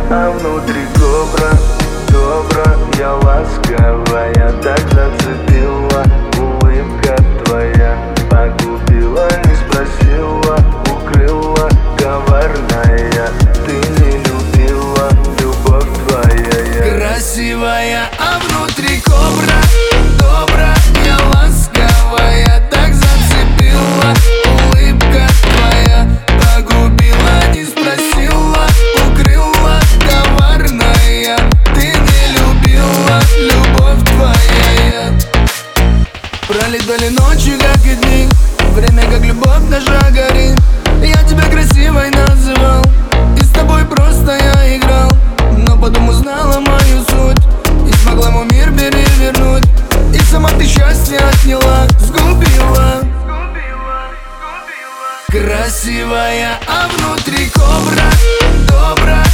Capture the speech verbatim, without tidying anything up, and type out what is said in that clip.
а внутри кобра. Добрая, ласковая, так зацепила. Улыбка твоя погубила, не спросила, укрыла. Коварная, ты не любила, любовь твоя. Красивая, а внутри кобра. Добрая, ласковая, так зацепила. Улыбка твоя погубила, не спросила, укрыла. Коварная, ты не любила, любовь твоя. Пролетали ночи, как и дни, время, как любовь наша горит. Я тебя красивой называл, и с тобой просто я играл. Но потом узнала мою суть и смогла мой мир перевернуть. И сама ты счастье отняла, сгубила. Красивая, а внутри кобра. Добрая,